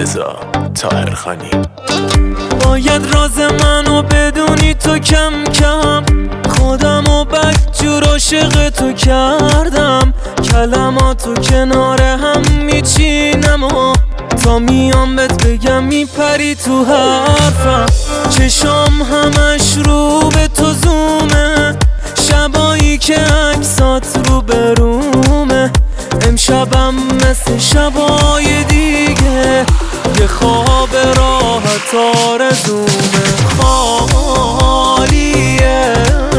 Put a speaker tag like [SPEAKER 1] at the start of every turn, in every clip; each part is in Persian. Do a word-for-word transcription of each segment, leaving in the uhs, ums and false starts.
[SPEAKER 1] رضا طاهرخانی.
[SPEAKER 2] باید راز منو بدونی تو کم کم، خودمو بدجور عاشق تو کردم. کلماتو کنار هم میچینم و تا میام بهت بگم میپری تو حرفم. چشام همش رو به تو زومه، شبایی که عکسات رو برومه. امشبم مثل شبای دیگه یه خواب راحت آرزومه. خالیه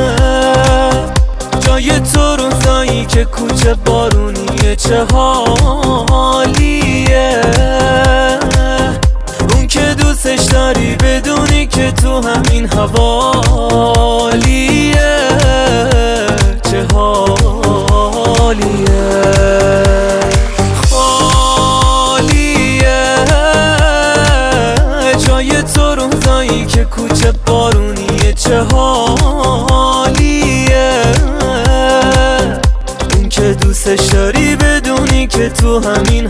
[SPEAKER 2] جای تو روزایی که کوچه بارونیه، چه حالیه. اون که دوستش داری بدونی که تو همین حوالیه، چه حالیه. خالیه جای تو روزایی که کوچه بارونیه، چه حالیه. اون که دوستش داری بدونی که تو همین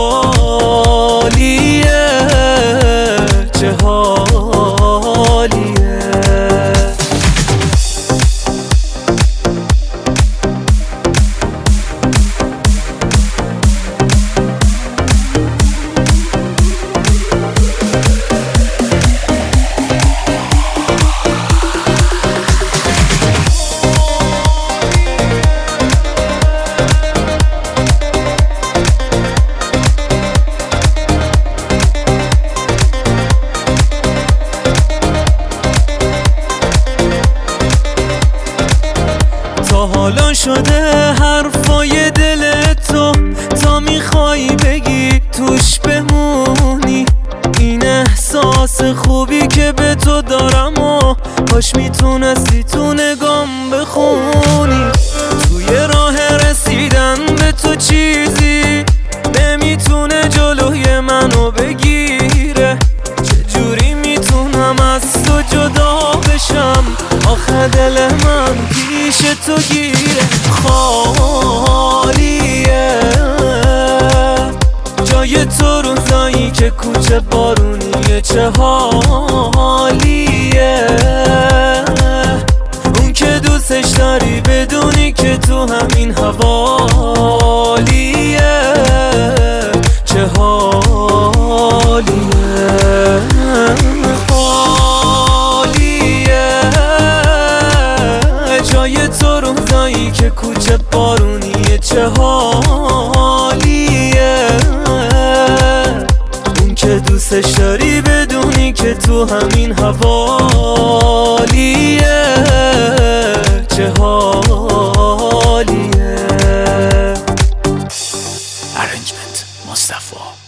[SPEAKER 2] حوالیه، چه حالیه. حالا شده حرفای دل تو، تا میخوای بگی توش بمونی. این احساس خوبی که به تو دارم و کاش میتونستی تو نگام بخونی. توی راه رسیدن به تو چیزی نمیتونه جلوی منو بگیره. چجوری میتونم از تو جدا بشم، آخه دل من پیش تو گیره. خالیه جای تو روزایی که کوچه بارونیه، چه حالیه. اون که دوستش داری بدونی که تو همین حوالیه، چه حالیه. جای تو روزایی که کوچه بارونیه، چه حالیه. اون که دوستش داری بدونی که تو همین حوالیه، چه حالیه.
[SPEAKER 1] Arrangement مصطفی.